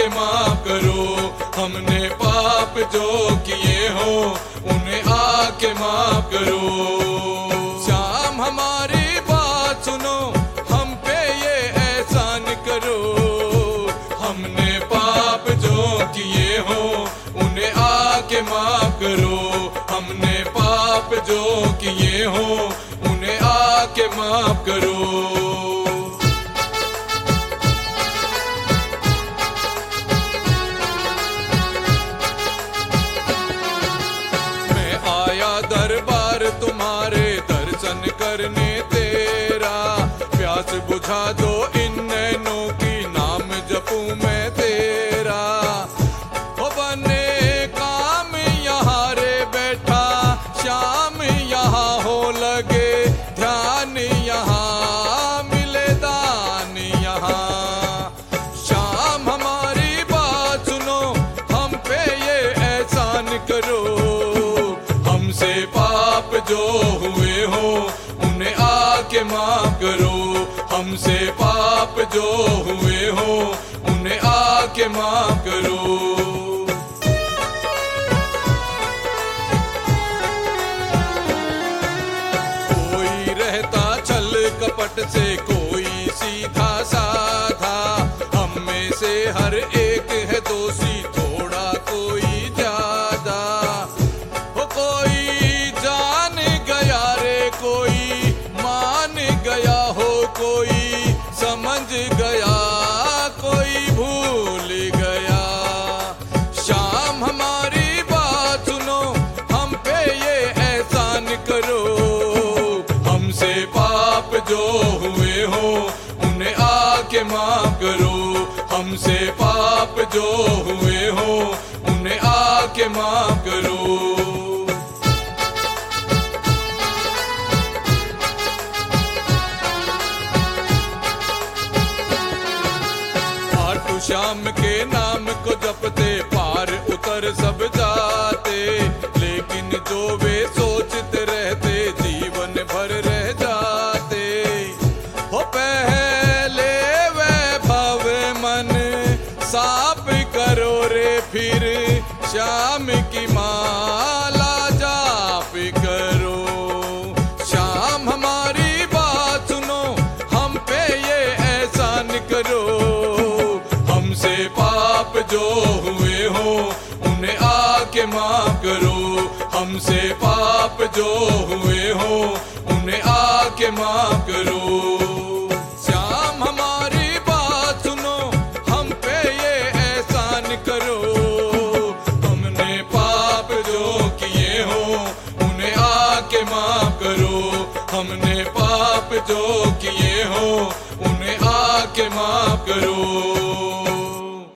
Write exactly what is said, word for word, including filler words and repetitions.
आके माफ करो। हमने पाप जो किए हो उन्हें आके माफ करो। श्याम हमारी बात सुनो, हम पे ये एहसान करो। हमने पाप जो किए हो उन्हें आके माफ करो। हमने पाप जो किए हो उन्हें आके माफ करो। मैं आया दरबार तुम्हारे दर्शन करने तेरा, प्यास बुझा दो इन नैनों की, नाम जपूं मैं तेरा। हो बने काम यहाँ रे बैठा, श्याम यहाँ हो लगे ध्यान, यहाँ मिले दान यहाँ। श्याम हमारी बात सुनो, हम पे ये एहसान करो। हमसे पाप जो हुए हो उन्हें आके माफ करो। हमसे पाप जो हुए हो उन्हें आके माफ करो। कोई रहता छल कपट से, कोई सीधा साधा, हम में से हर एक है दोषी, थोड़ा कोई ज्यादा। हो कोई जान गया रे, कोई मान गया हो, कोई समझ गया, कोई भूल गया। श्याम हमारी बात सुनो, हम पे ये एहसान करो। हमसे पाप जो हुए हो उन्हें आके माफ करो। हमसे पाप जो हुए हो उन्हें आके माफ करो। श्याम के नाम को जपते पार उतर सब जाते, लेकिन जो वे सोचते रहते जीवन भर रह जाते। हो पहले वैभव मन साफ करो रे, फिर श्याम की माला जाप करो। श्याम हमारी बात सुनो, हम पे ये एहसान करो। हमसे पाप जो हुए हो उन्हें आके माफ करो। हमसे पाप जो हुए हो उन्हें आके माफ करो। श्याम हमारी बात सुनो, हम पे ये एहसान करो। हमने पाप जो किए हो उन्हें आके माफ करो। हमने पाप जो किए हो उन्हें आके माफ करो।